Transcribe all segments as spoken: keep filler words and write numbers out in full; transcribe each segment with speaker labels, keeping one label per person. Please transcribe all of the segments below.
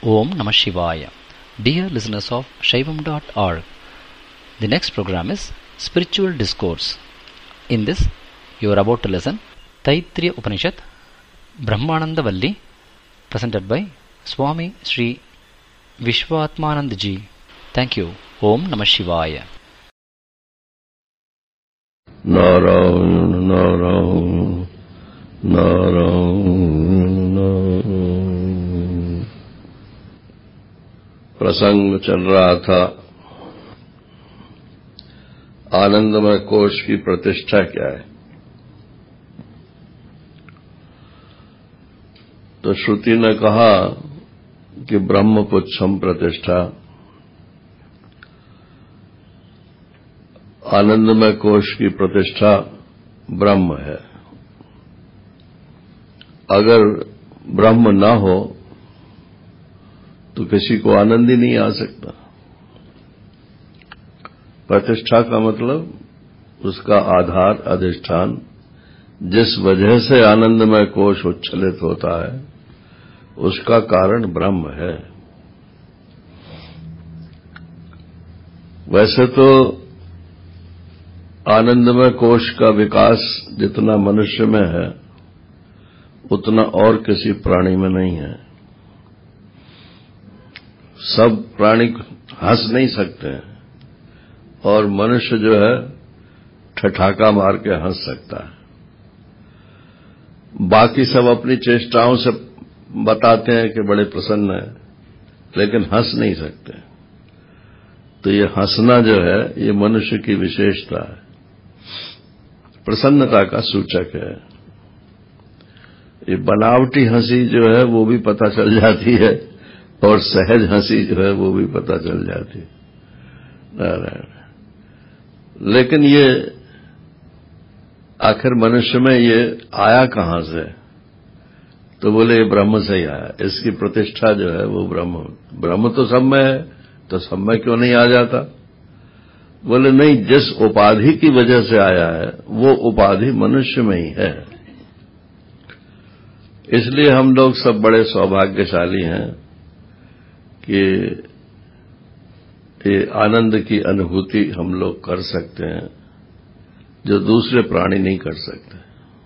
Speaker 1: Om Namah Shivaya. Dear listeners of Shaivam dot org, the next program is Spiritual Discourse. In this, you are about to listen Taittiriya Upanishad, Brahmananda Valli, presented by Swami Sri Vishwatmanand Ji. Thank you. Om Namah Shivaya.
Speaker 2: Narayana Narayana Narayana Narayana। प्रसंग चल रहा था आनंदमय कोश की प्रतिष्ठा क्या है। तो श्रुति ने कहा कि ब्रह्मपुच्छम प्रतिष्ठा, आनंदमय कोश की प्रतिष्ठा ब्रह्म है। अगर ब्रह्म न हो तो किसी को आनंद ही नहीं आ सकता। प्रतिष्ठा का मतलब उसका आधार, अधिष्ठान, जिस वजह से आनंदमय कोश उच्छलित होता है, उसका कारण ब्रह्म है। वैसे तो आनंदमय कोश का विकास जितना मनुष्य में है उतना और किसी प्राणी में नहीं है। सब प्राणी हंस नहीं सकते हैं और मनुष्य जो है ठठाका मार के हंस सकता है। बाकी सब अपनी चेष्टाओं से बताते हैं कि बड़े प्रसन्न हैं, लेकिन हंस नहीं सकते। तो ये हंसना जो है ये मनुष्य की विशेषता है, प्रसन्नता का सूचक है। ये बनावटी हंसी जो है वो भी पता चल जाती है और सहज हंसी जो है वो भी पता चल जाती है। लेकिन ये आखिर मनुष्य में ये आया कहां से? तो बोले ये ब्रह्म से ही आया। इसकी प्रतिष्ठा जो है वो ब्रह्म ब्रह्म तो सब में है, तो सब में क्यों नहीं आ जाता? बोले नहीं, जिस उपाधि की वजह से आया है वो उपाधि मनुष्य में ही है। इसलिए हम लोग सब बड़े सौभाग्यशाली हैं कि ये आनंद की अनुभूति हम लोग कर सकते हैं जो दूसरे प्राणी नहीं कर सकते।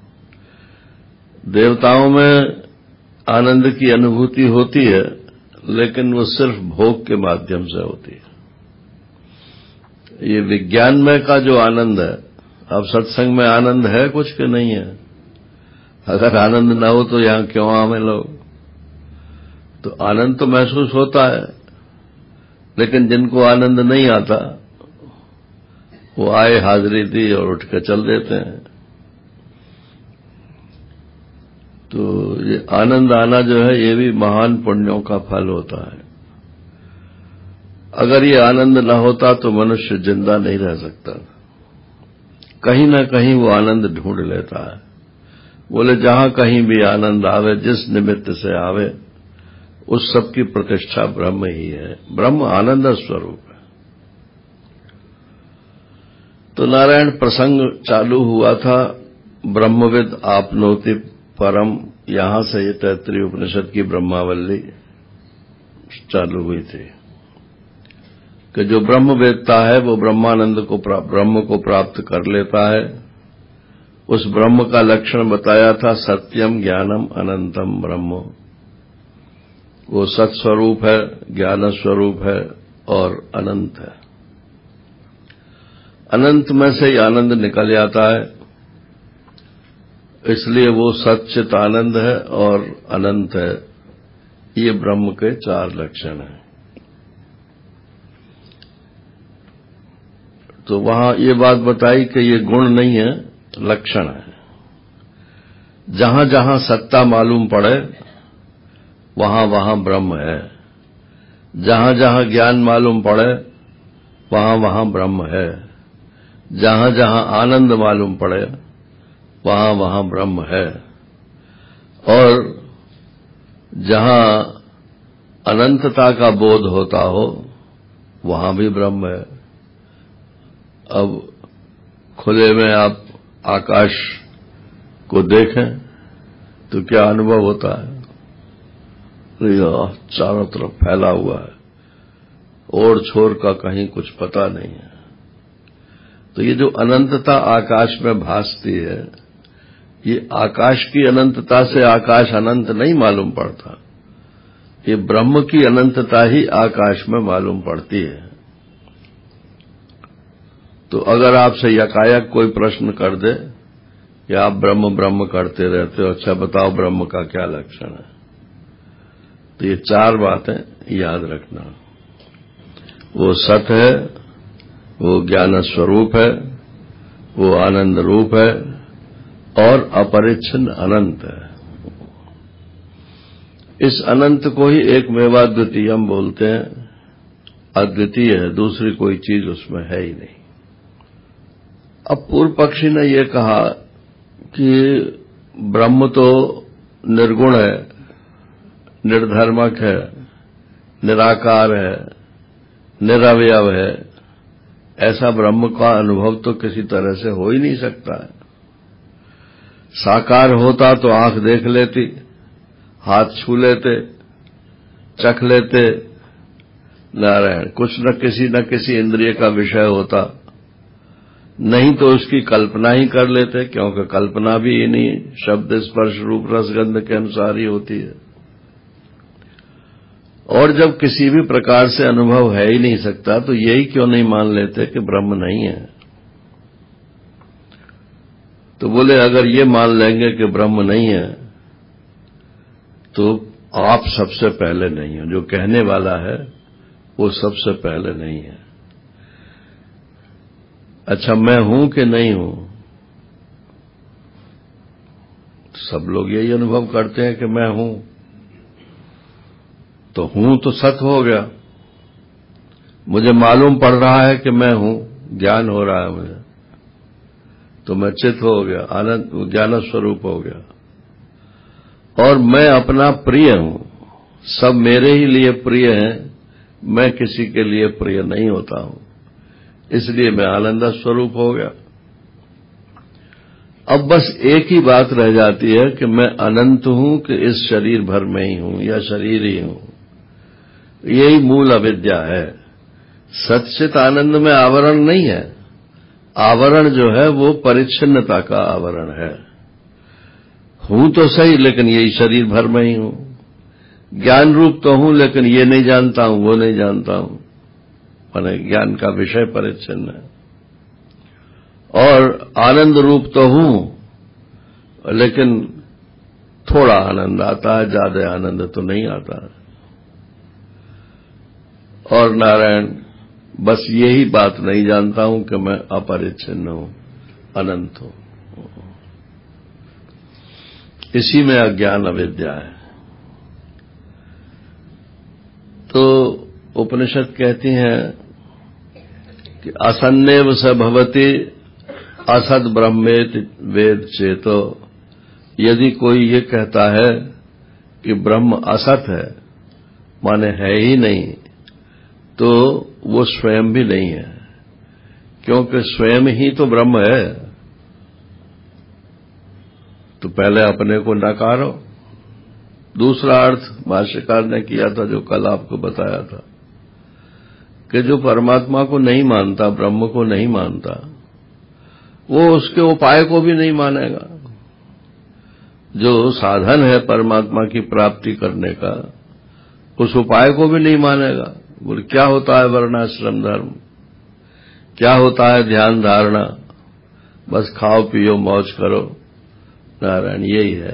Speaker 2: देवताओं में आनंद की अनुभूति होती है, लेकिन वो सिर्फ भोग के माध्यम से होती है। ये विज्ञानमय का जो आनंद है, अब सत्संग में आनंद है कुछ के नहीं है? अगर आनंद न हो तो यहां क्यों आवे लोग? तो आनंद तो महसूस होता है, लेकिन जिनको आनंद नहीं आता वो आए, हाजिरी दी और उठ के चल देते हैं। तो ये आनंद आना जो है ये भी महान पुण्यों का फल होता है। अगर ये आनंद न होता तो मनुष्य जिंदा नहीं रह सकता। कहीं न कहीं वो आनंद ढूंढ लेता है। बोले जहां कहीं भी आनंद आवे, जिस निमित्त से आवे, उस सब की प्रतिष्ठा ब्रह्म ही है। ब्रह्म आनंद स्वरूप है। तो नारायण प्रसंग चालू हुआ था, ब्रह्मविद आपनोति परम। यहां से ये तैत्तिरीय उपनिषद की ब्रह्मावल्ली चालू हुई थी कि जो ब्रह्म वेदता है वो ब्रह्मानंद को ब्रह्म को प्राप्त कर लेता है। उस ब्रह्म का लक्षण बताया था, सत्यम ज्ञानम अनंतम ब्रह्म। वो सत्स्वरूप है, ज्ञान स्वरूप है और अनंत है। अनंत में से ही आनंद निकल जाता है, इसलिए वो सच्चित आनंद है और अनंत है। ये ब्रह्म के चार लक्षण हैं। तो वहां ये बात बताई कि ये गुण नहीं है, लक्षण है। जहां जहां सत्ता मालूम पड़े वहां वहां ब्रह्म है। जहां जहां ज्ञान मालूम पड़े वहां वहां ब्रह्म है। जहां जहां आनंद मालूम पड़े वहां वहां ब्रह्म है। और जहां अनंतता का बोध होता हो वहां भी ब्रह्म है। अब खुले में आप आकाश को देखें तो क्या अनुभव होता है? चारों तरफ फैला हुआ है, ओर छोर का कहीं कुछ पता नहीं है। तो ये जो अनंतता आकाश में भासती है, ये आकाश की अनंतता से आकाश अनंत नहीं मालूम पड़ता, ये ब्रह्म की अनंतता ही आकाश में मालूम पड़ती है। तो अगर आपसे यकायक कोई प्रश्न कर दे कि आप ब्रह्म ब्रह्म करते रहते हो, अच्छा बताओ ब्रह्म का क्या लक्षण है, तो ये चार बातें याद रखना। वो सत है, वो ज्ञान स्वरूप है, वो आनंद रूप है और अपरिच्छिन्न अनंत है। इस अनंत को ही एक मेवाद्वितीयम बोलते हैं, अद्वितीय है, दूसरी कोई चीज उसमें है ही नहीं। अब पूर्व पक्षी ने यह कहा कि ब्रह्म तो निर्गुण है, निर्धर्मक है, निराकार है, निरवयव है, ऐसा ब्रह्म का अनुभव तो किसी तरह से हो ही नहीं सकता है। साकार होता तो आंख देख लेती, हाथ छू लेते, चख लेते, नारायण कुछ न किसी न किसी इंद्रिय का विषय होता, नहीं तो उसकी कल्पना ही कर लेते, क्योंकि कल्पना भी इन्हीं शब्द स्पर्श रूप रसगंध के अनुसार ही होती है। और जब किसी भी प्रकार से अनुभव है ही नहीं सकता, तो यही क्यों नहीं मान लेते कि ब्रह्म नहीं है। तो बोले अगर ये मान लेंगे कि ब्रह्म नहीं है तो आप सबसे पहले नहीं हो, जो कहने वाला है वो सबसे पहले नहीं है। अच्छा मैं हूं कि नहीं हूं, सब लोग यही अनुभव करते हैं कि मैं हूं, तो हूं तो सत हो गया, मुझे मालूम पड़ रहा है कि मैं हूं, ज्ञान हो रहा है मुझे, तो मैं चित हो गया, आनंद ज्ञान स्वरूप हो गया। और मैं अपना प्रिय हूं, सब मेरे ही लिए प्रिय हैं, मैं किसी के लिए प्रिय नहीं होता हूं, इसलिए मैं आनंद स्वरूप हो गया। अब बस एक ही बात रह जाती है कि मैं अनंत हूं कि इस शरीर भर में ही हूं या शरीर ही हूं। यही मूल अविद्या है। सच्चित आनंद में आवरण नहीं है, आवरण जो है वो परिच्छिन्नता का आवरण है। हूं तो सही लेकिन यही शरीर भर में ही हूं, ज्ञान रूप तो हूं लेकिन ये नहीं जानता हूं वो नहीं जानता हूं, माने ज्ञान का विषय परिच्छिन्न है। और आनंद रूप तो हूं लेकिन थोड़ा आनंद आता है, ज्यादा आनंद तो नहीं आता है। और नारायण बस यही बात नहीं जानता हूं कि मैं अपरिच्छिन्न हूं, अनंत हूं। इसी में अज्ञान अविद्या है। तो उपनिषद कहती हैं कि असन्नेव स भवति असद ब्रह्मेत वेद चेतो। यदि कोई ये कहता है कि ब्रह्म असत है, माने है ही नहीं, तो वो स्वयं भी नहीं है, क्योंकि स्वयं ही तो ब्रह्म है। तो पहले अपने को नकारो। दूसरा अर्थ भाष्यकार ने किया था, जो कल आपको बताया था, कि जो परमात्मा को नहीं मानता, ब्रह्म को नहीं मानता, वो उसके उपाय को भी नहीं मानेगा। जो साधन है परमात्मा की प्राप्ति करने का, उस उपाय को भी नहीं मानेगा। बोले क्या होता है वर्णाश्रम धर्म, क्या होता है ध्यान धारणा, बस खाओ पियो मौज करो, नारायण यही है।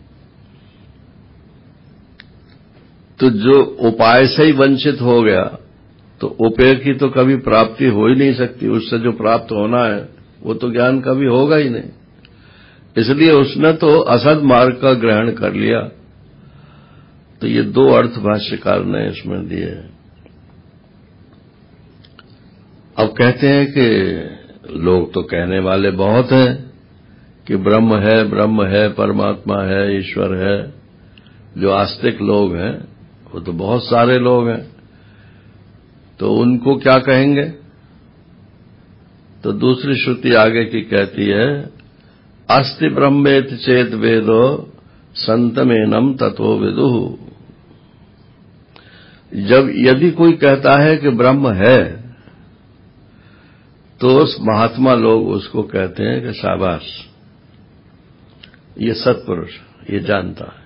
Speaker 2: तो जो उपाय से ही वंचित हो गया, तो उपाय की तो कभी प्राप्ति हो ही नहीं सकती। उससे जो प्राप्त होना है वो तो ज्ञान कभी होगा ही नहीं। इसलिए उसने तो असद मार्ग का ग्रहण कर लिया। तो ये दो अर्थ भाष्यकार ने इसमें दिए हैं। अब कहते हैं कि लोग तो कहने वाले बहुत हैं कि ब्रह्म है, ब्रह्म है, परमात्मा है, ईश्वर है। जो आस्तिक लोग हैं वो तो बहुत सारे लोग हैं, तो उनको क्या कहेंगे? तो दूसरी श्रुति आगे की कहती है, अस्ति ब्रह्मेति चेत वेदो संतमेनम ततो विदुः। जब यदि कोई कहता है कि ब्रह्म है तो उस महात्मा लोग उसको कहते हैं कि शाबाश, ये सत्पुरुष, ये जानता है।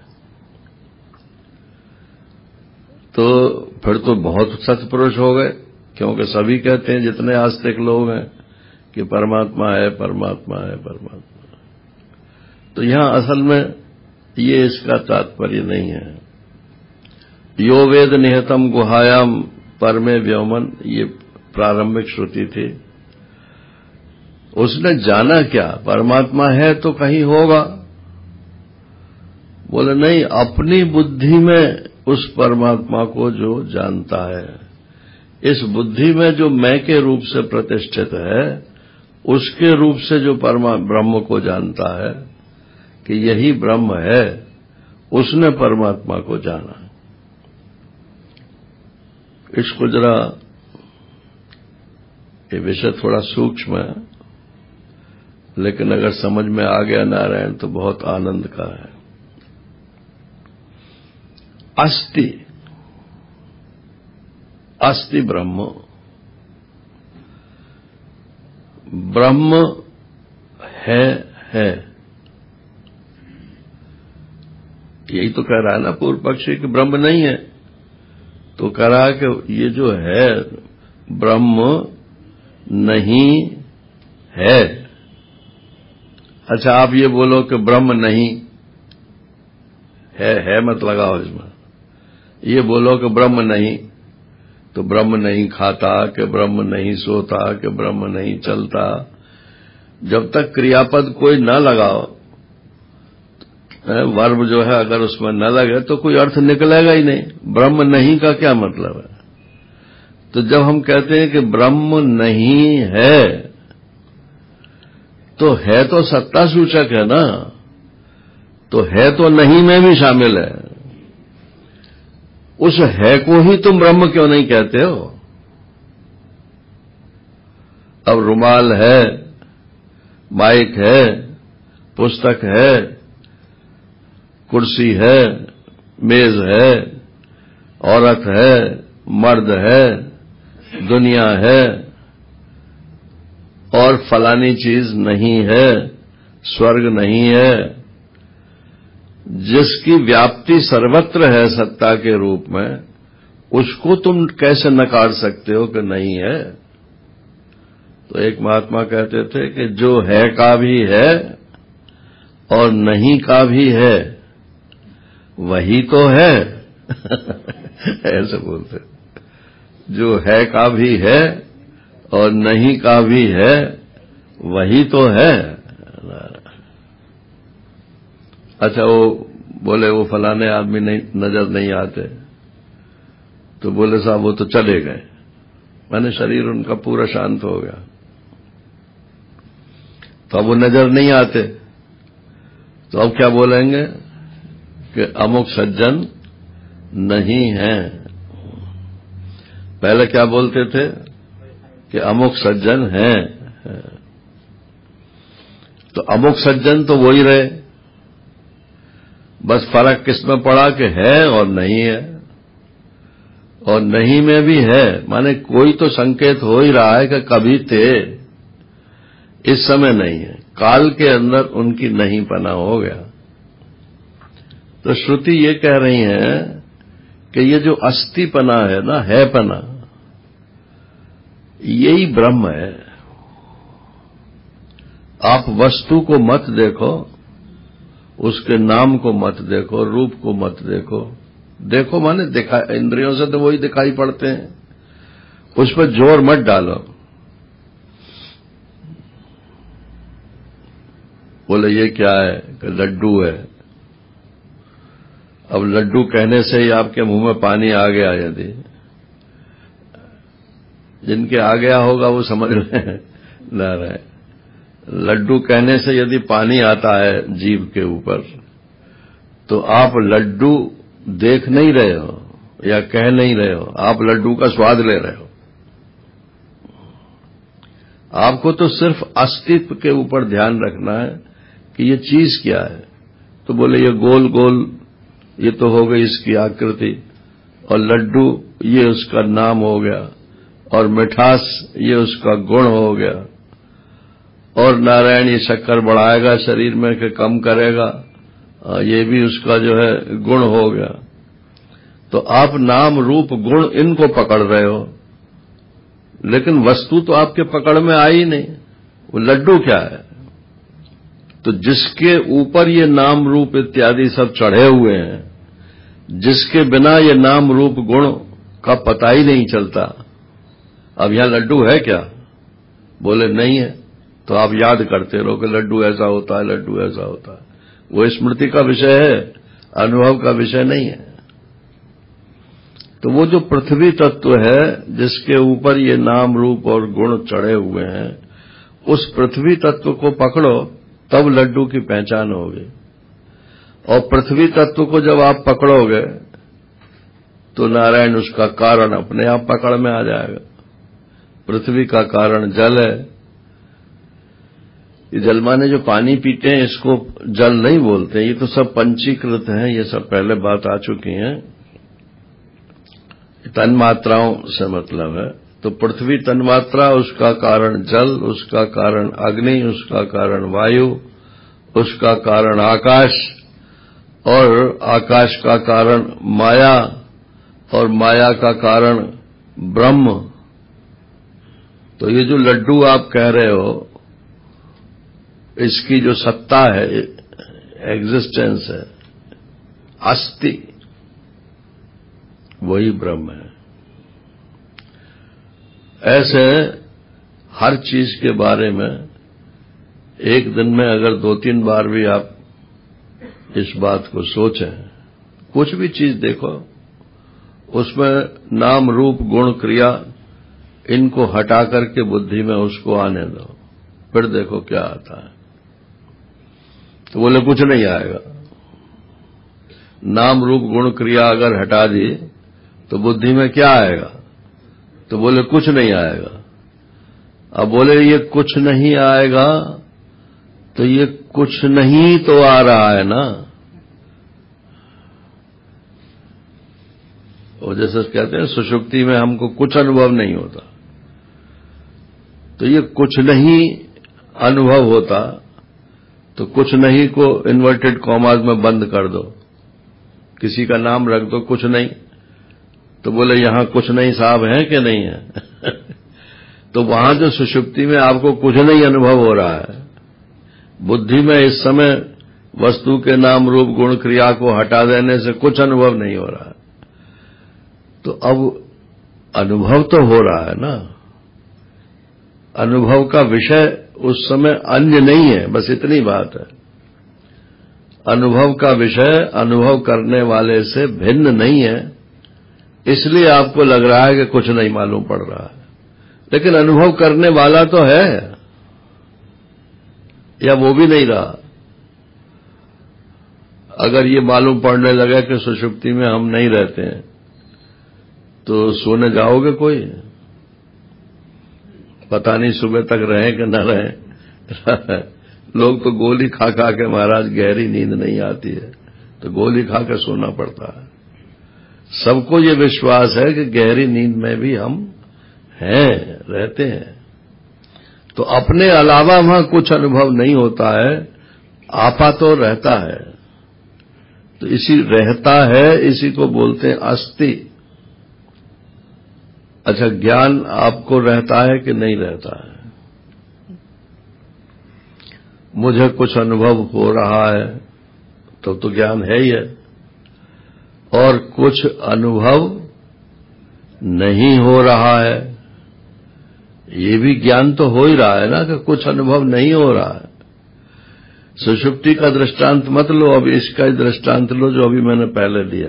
Speaker 2: तो फिर तो बहुत सत्पुरुष हो गए, क्योंकि सभी कहते हैं, जितने आस्तिक लोग हैं, कि परमात्मा है, परमात्मा है, परमात्मा। तो यहां असल में ये इसका तात्पर्य नहीं है। यो वेद निहतम गुहायाम परमे व्योमन, ये प्रारंभिक श्रुति थी। उसने जाना क्या, परमात्मा है तो कहीं होगा। बोले नहीं, अपनी बुद्धि में उस परमात्मा को जो जानता है, इस बुद्धि में जो मैं के रूप से प्रतिष्ठित है, उसके रूप से जो परमा ब्रह्म को जानता है कि यही ब्रह्म है, उसने परमात्मा को जाना। इसको जरा, ये विषय थोड़ा सूक्ष्म है, लेकिन अगर समझ में आ गया नारायण तो बहुत आनंद का है। अस्ति, अस्ति ब्रह्म, ब्रह्म है, है, यही तो कह रहा है ना पूर्व पक्षी कि ब्रह्म नहीं है। तो कह रहा है कि ये जो है ब्रह्म नहीं है। अच्छा, आप ये बोलो कि ब्रह्म नहीं है, है मत लगाओ इसमें। ये बोलो कि ब्रह्म नहीं, तो ब्रह्म नहीं खाता, कि ब्रह्म नहीं सोता, कि ब्रह्म नहीं चलता। जब तक क्रियापद कोई न लगाओ, वर्ब जो है अगर उसमें न लगे तो कोई अर्थ निकलेगा ही नहीं। ब्रह्म नहीं का क्या मतलब है? तो जब हम कहते हैं कि ब्रह्म नहीं है, तो है तो सत्ता सूचक है ना, तो है तो नहीं में भी शामिल है। उस है को ही तुम ब्रह्म क्यों नहीं कहते हो? अब रुमाल है, माइक है, पुस्तक है, कुर्सी है, मेज है, औरत है, मर्द है, दुनिया है, और फलानी चीज नहीं है, स्वर्ग नहीं है। जिसकी व्याप्ति सर्वत्र है सत्ता के रूप में, उसको तुम कैसे नकार सकते हो कि नहीं है? तो एक महात्मा कहते थे कि जो है का भी है और नहीं का भी है, वही तो है। ऐसे बोलते, जो है का भी है और नहीं का भी है, वही तो है। अच्छा, वो बोले वो फलाने आदमी नहीं नजर नहीं आते, तो बोले साहब वो तो चले गए, मैंने शरीर उनका पूरा शांत हो गया, तो अब वो नजर नहीं आते। तो अब क्या बोलेंगे कि अमुक सज्जन नहीं है। पहले क्या बोलते थे कि अमुक सज्जन हैं। तो अमुक सज्जन तो वही रहे, बस फर्क किसमें पड़ा कि है और नहीं है। और नहीं में भी है, माने कोई तो संकेत हो ही रहा है कि कभी थे, इस समय नहीं है। काल के अंदर उनकी नहीं पना हो गया। तो श्रुति ये कह रही है कि ये जो अस्तिपना है ना, है पना, यही ब्रह्म है। आप वस्तु को मत देखो, उसके नाम को मत देखो, रूप को मत देखो। देखो माने दिखा, इंद्रियों से तो वही दिखाई पड़ते हैं, उस पर जोर मत डालो। बोले ये क्या है? कि लड्डू है। अब लड्डू कहने से ही आपके मुंह में पानी आ गया, यदि जिनके आ गया होगा वो समझ रहे ना रहे। लड्डू कहने से यदि पानी आता है जीभ के ऊपर, तो आप लड्डू देख नहीं रहे हो या कह नहीं रहे हो, आप लड्डू का स्वाद ले रहे हो। आपको तो सिर्फ अस्तित्व के ऊपर ध्यान रखना है कि ये चीज क्या है। तो बोले ये गोल गोल, ये तो हो गई इसकी आकृति, और लड्डू ये उसका नाम हो गया, और मिठास ये उसका गुण हो गया, और नारायण ये शक्कर बढ़ाएगा शरीर में कि कम करेगा, ये भी उसका जो है गुण हो गया। तो आप नाम रूप गुण इनको पकड़ रहे हो, लेकिन वस्तु तो आपके पकड़ में आई नहीं। वो लड्डू क्या है? तो जिसके ऊपर ये नाम रूप इत्यादि सब चढ़े हुए हैं, जिसके बिना ये नाम रूप गुण का पता ही नहीं चलता, अब यहां लड्डू है क्या? बोले नहीं है। तो आप याद करते रहो कि लड्डू ऐसा होता है, लड्डू ऐसा होता है। वो स्मृति का विषय है, अनुभव का विषय नहीं है। तो वो जो पृथ्वी तत्व है जिसके ऊपर ये नाम रूप और गुण चढ़े हुए हैं, उस पृथ्वी तत्व को पकड़ो, तब लड्डू की पहचान होगी। और पृथ्वी तत्व को जब आप पकड़ोगे तो नारायण उसका कारण अपने आप पकड़ में आ जाएगा। पृथ्वी का कारण जल है। ये जल माने जो पानी पीते हैं इसको जल नहीं बोलते, ये तो सब पंचीकृत हैं, ये सब पहले बात आ चुकी है। तन्मात्राओं से मतलब है। तो पृथ्वी तन्मात्रा, उसका कारण जल, उसका कारण अग्नि, उसका कारण वायु, उसका कारण आकाश, और आकाश का कारण माया, और माया का कारण ब्रह्म। तो ये जो लड्डू आप कह रहे हो, इसकी जो सत्ता है, एग्जिस्टेंस है, अस्ति, वही ब्रह्म है। ऐसे हर चीज के बारे में एक दिन में अगर दो तीन बार भी आप इस बात को सोचें, कुछ भी चीज देखो, उसमें नाम रूप गुण क्रिया इनको हटा करके बुद्धि में उसको आने दो, फिर देखो क्या आता है। तो बोले कुछ नहीं आएगा। नाम रूप गुण क्रिया अगर हटा दी तो बुद्धि में क्या आएगा? तो बोले कुछ नहीं आएगा। अब बोले ये कुछ नहीं आएगा, तो ये कुछ नहीं तो आ रहा है ना। वो जैसे कहते हैं सुषुप्ति में हमको कुछ अनुभव नहीं होता, तो ये कुछ नहीं अनुभव होता, तो कुछ नहीं को इन्वर्टेड कॉमास में बंद कर दो, किसी का नाम रख दो कुछ नहीं, तो बोले यहां कुछ नहीं साहब है कि नहीं है? तो वहां जो सुषुप्ति में आपको कुछ नहीं अनुभव हो रहा है, बुद्धि में इस समय वस्तु के नाम रूप गुण क्रिया को हटा देने से कुछ अनुभव नहीं हो रहा है। तो अब अनुभव तो हो रहा है ना। अनुभव का विषय उस समय अन्य नहीं है, बस इतनी बात है। अनुभव का विषय अनुभव करने वाले से भिन्न नहीं है, इसलिए आपको लग रहा है कि कुछ नहीं मालूम पड़ रहा है, लेकिन अनुभव करने वाला तो है, या वो भी नहीं रहा। अगर ये मालूम पड़ने लगे कि सुषुप्ति में हम नहीं रहते हैं, तो सोने जाओगे कोई? पता नहीं सुबह तक रहे कि न रहे। लोग तो गोली खा खा के महाराज गहरी नींद नहीं आती है, तो गोली खा के सोना पड़ता है। सबको ये विश्वास है कि गहरी नींद में भी हम हैं, रहते हैं। तो अपने अलावा वहां कुछ अनुभव नहीं होता है, आपा तो रहता है। तो इसी रहता है, इसी को बोलते हैं अस्ति। अच्छा, ज्ञान आपको रहता है कि नहीं रहता है? मुझे कुछ अनुभव हो रहा है तो तो ज्ञान है ही है, और कुछ अनुभव नहीं हो रहा है, ये भी ज्ञान तो हो ही रहा है ना कि कुछ अनुभव नहीं हो रहा है। सुषुप्ति का दृष्टांत मत लो, अब इसका दृष्टांत लो जो अभी मैंने पहले दिया,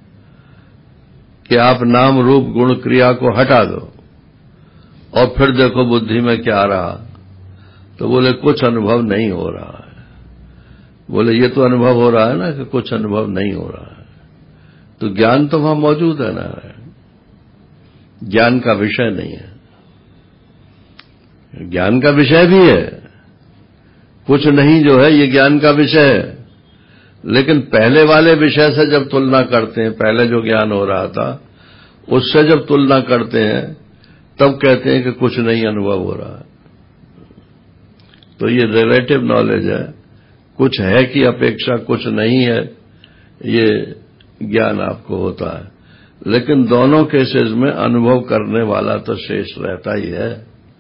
Speaker 2: कि आप नाम रूप गुण क्रिया को हटा दो और फिर देखो बुद्धि में क्या रहा। तो बोले कुछ अनुभव नहीं हो रहा है। बोले ये तो अनुभव हो रहा है ना कि कुछ अनुभव नहीं हो रहा है। तो ज्ञान तो वहां मौजूद है ना, ज्ञान का विषय नहीं है। ज्ञान का विषय भी है, कुछ नहीं जो है ये ज्ञान का विषय है। लेकिन पहले वाले विषय से जब तुलना करते हैं, पहले जो ज्ञान हो रहा था उससे जब तुलना करते हैं तब कहते हैं कि कुछ नहीं अनुभव हो रहा है। तो ये रिलेटिव नॉलेज है, कुछ है की अपेक्षा कुछ नहीं है, ये ज्ञान आपको होता है। लेकिन दोनों केसेस में अनुभव करने वाला तो शेष रहता ही है।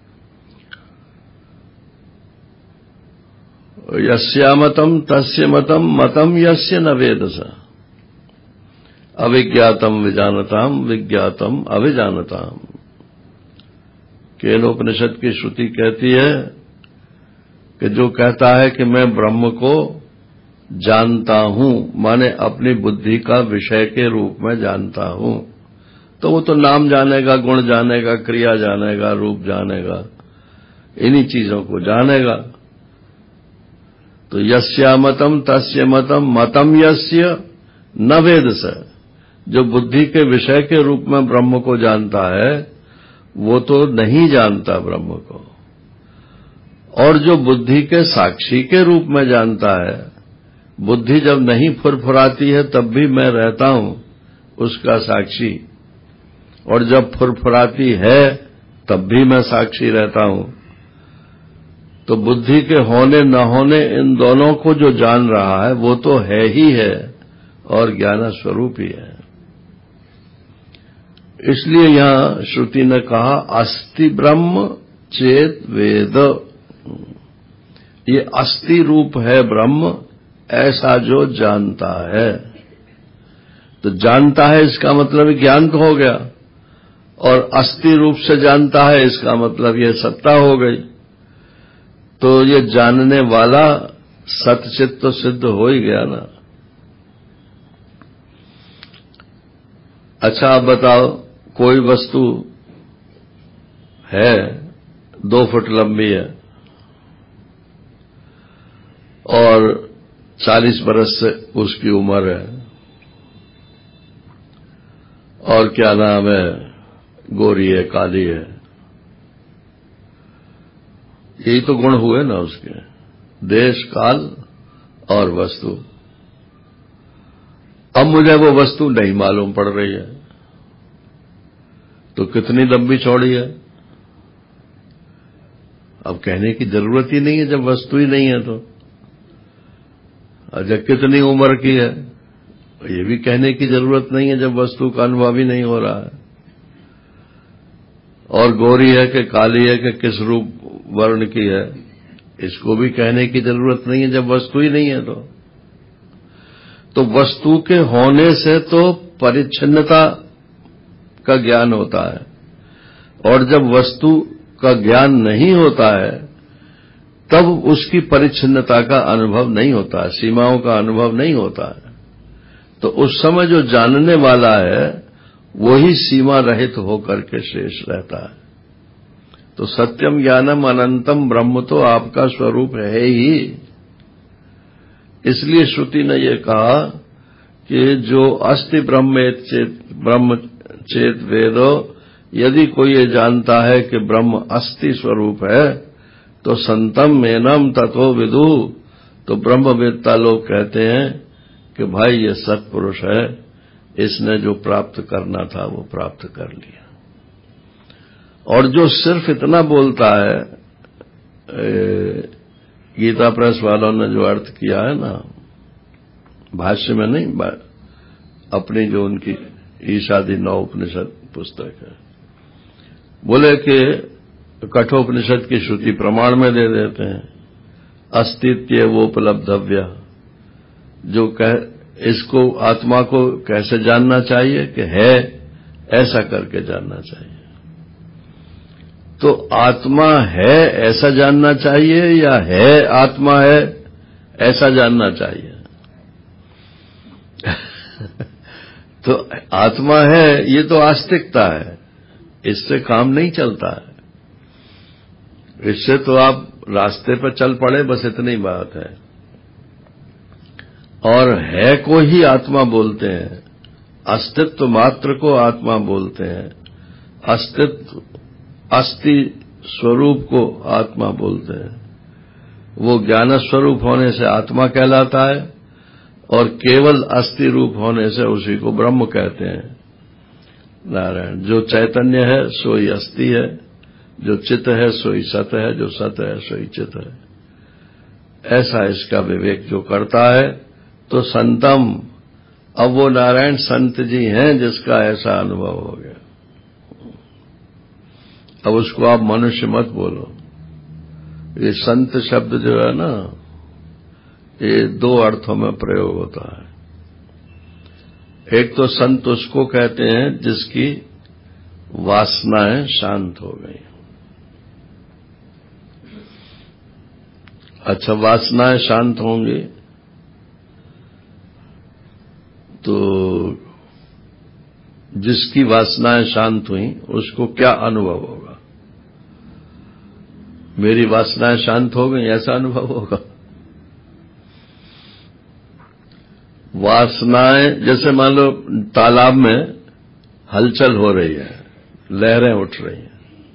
Speaker 2: यस्यामतम तस्य मतम मतम यस्य न वेदस अविज्ञातम विजानताम विज्ञातम अविजानताम। केनोपनिषद की श्रुति कहती है कि जो कहता है कि मैं ब्रह्म को जानता हूं, माने अपनी बुद्धि का विषय के रूप में जानता हूं, तो वो तो नाम जानेगा, गुण जानेगा, क्रिया जानेगा, रूप जानेगा, इन्हीं चीजों को जानेगा। तो यस्यामतम तस्य मतम मतम यस्य न वेदस, जो बुद्धि के विषय के रूप में ब्रह्म को जानता है वो तो नहीं जानता ब्रह्म को, और जो बुद्धि के साक्षी के रूप में जानता है, बुद्धि जब नहीं फुरफुराती है तब भी मैं रहता हूं उसका साक्षी, और जब फुरफुराती है तब भी मैं साक्षी रहता हूं। तो बुद्धि के होने न होने इन दोनों को जो जान रहा है वो तो है ही है और ज्ञान स्वरूप ही है। इसलिए यहां श्रुति ने कहा अस्ति ब्रह्म चेत वेद, ये अस्थि रूप है ब्रह्म, ऐसा जो जानता है। तो जानता है इसका मतलब ज्ञान तो हो गया, और अस्थि रूप से जानता है इसका मतलब ये सत्ता हो गई। तो ये जानने वाला सतचित तो सिद्ध हो ही गया ना। अच्छा आप बताओ, कोई वस्तु है दो फुट लंबी है और चालीस बरस से उसकी उम्र है, और क्या नाम है, गोरी है, काली है, यही तो गुण हुए ना उसके, देश, काल और वस्तु। अब मुझे वो वस्तु नहीं मालूम पड़ रही है, तो कितनी लंबी चौड़ी है अब कहने की जरूरत ही नहीं है जब वस्तु ही नहीं है। तो अच्छा कितनी उम्र की है ये भी कहने की जरूरत नहीं है जब वस्तु का अनुभव ही नहीं हो रहा है। और गोरी है कि काली है कि किस रूप वर्ण की है, इसको भी कहने की जरूरत नहीं है जब वस्तु ही नहीं है। तो तो वस्तु के होने से तो परिच्छिन्नता का ज्ञान होता है, और जब वस्तु का ज्ञान नहीं होता है तब उसकी परिच्छिन्नता का अनुभव नहीं होता है, सीमाओं का अनुभव नहीं होता है। तो उस समय जो जानने वाला है वही सीमा रहित होकर के शेष रहता है। तो सत्यम ज्ञानम अनंतम ब्रह्म तो आपका स्वरूप है ही। इसलिए श्रुति ने यह कहा कि जो अस्ति ब्रह्म चेत ब्रह्म चेत वेदो, यदि कोई ये जानता है कि ब्रह्म अस्ति स्वरूप है तो संतम मेनम ततो विदु, तो ब्रह्मवेत्ता लोग कहते हैं कि भाई ये सत्पुरुष है, इसने जो प्राप्त करना था वो प्राप्त कर लिया। और जो सिर्फ इतना बोलता है, गीता प्रेस वालों ने जो अर्थ किया है ना, भाष्य में नहीं, अपनी जो उनकी ईशादि नौ उपनिषद पुस्तक है, बोले कि कठोपनिषद की श्रुति प्रमाण में दे देते हैं अस्तित्व वो उपलब्धव्य, जो कह इसको आत्मा को कैसे जानना चाहिए कि है, ऐसा करके जानना चाहिए। तो आत्मा है ऐसा जानना चाहिए या है आत्मा है ऐसा जानना चाहिए? तो आत्मा है ये तो आस्तिकता है, इससे काम नहीं चलता है। इससे तो आप रास्ते पर चल पड़े, बस इतनी बात है। और है को ही आत्मा बोलते हैं, अस्तित्व मात्र को आत्मा बोलते हैं, अस्तित्व अस्थि स्वरूप को आत्मा बोलते हैं। वो ज्ञान स्वरूप होने से आत्मा कहलाता है, और केवल अस्थि रूप होने से उसी को ब्रह्म कहते हैं। नारायण जो चैतन्य है सोई अस्थि है, जो चित है सोई सत है, जो सत है सोई चित है। ऐसा इसका विवेक जो करता है तो संतम, अब वो नारायण संत जी हैं जिसका ऐसा अनुभव हो गया। अब उसको आप मनुष्य मत बोलो। ये संत शब्द जो है ना, ये दो अर्थों में प्रयोग होता है। एक तो संत उसको कहते हैं जिसकी वासनाएं शांत हो गई। अच्छा, वासनाएं शांत होंगी तो जिसकी वासनाएं शांत हुई उसको क्या अनुभव होगा? मेरी वासनाएं शांत हो गई ऐसा अनुभव होगा। वासनाएं, जैसे मान लो तालाब में हलचल हो रही है, लहरें उठ रही हैं।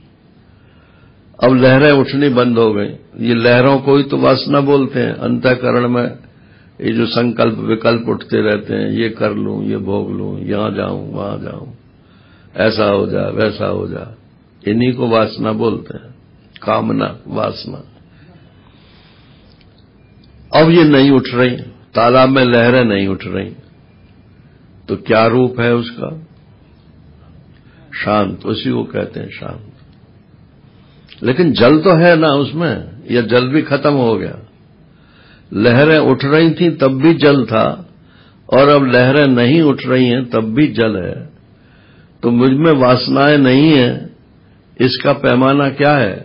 Speaker 2: अब लहरें उठनी बंद हो गई। ये लहरों को ही तो वासना बोलते हैं। अंतःकरण में ये जो संकल्प विकल्प उठते रहते हैं, ये कर लूं, ये भोग लूं, यहां जाऊं, वहां जाऊं, ऐसा हो जा, वैसा हो जा, इन्हीं को वासना बोलते हैं, कामना, वासना। अब ये नहीं उठ रही, तालाब में लहरें नहीं उठ रही, तो क्या रूप है उसका? शांत। उसी को कहते हैं शांत। लेकिन जल तो है ना उसमें, या जल भी खत्म हो गया? लहरें उठ रही थी तब भी जल था, और अब लहरें नहीं उठ रही हैं तब भी जल है। तो मुझ में वासनाएं नहीं है, इसका पैमाना क्या है?